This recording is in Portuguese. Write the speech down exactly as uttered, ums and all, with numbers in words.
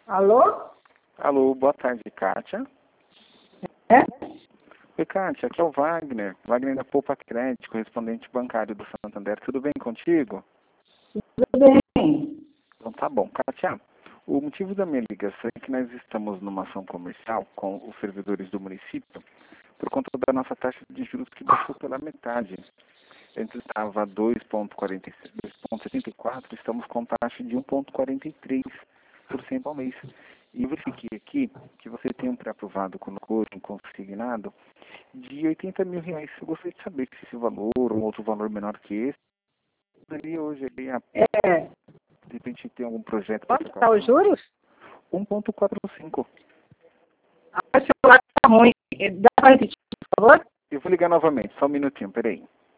Alô? Alô, boa tarde, Kátia. É? Oi, Kátia, aqui é o Wagner, Wagner da Poupa Crédito, correspondente bancário do Santander. Tudo bem contigo? Tudo bem. Então tá bom. Kátia, o motivo da minha ligação é que nós estamos numa ação comercial com os servidores do município por conta da nossa taxa de juros que baixou pela metade. Antes estava dois vírgula setenta e quatro, estamos com taxa de um vírgula quarenta e três por cento ao mês. E eu verifiquei aqui que você tem um pré-aprovado conosco, um consignado, de oitenta mil reais. Eu gostaria de saber se esse valor ou um outro valor menor que esse poderia hoje, aí, a- É. de repente, ter algum projeto para Quanto trocar está o os juros? um vírgula quarenta e cinco. Ah, o celular está ruim. Dá para repetir, por favor? Eu vou ligar novamente, só um minutinho, peraí.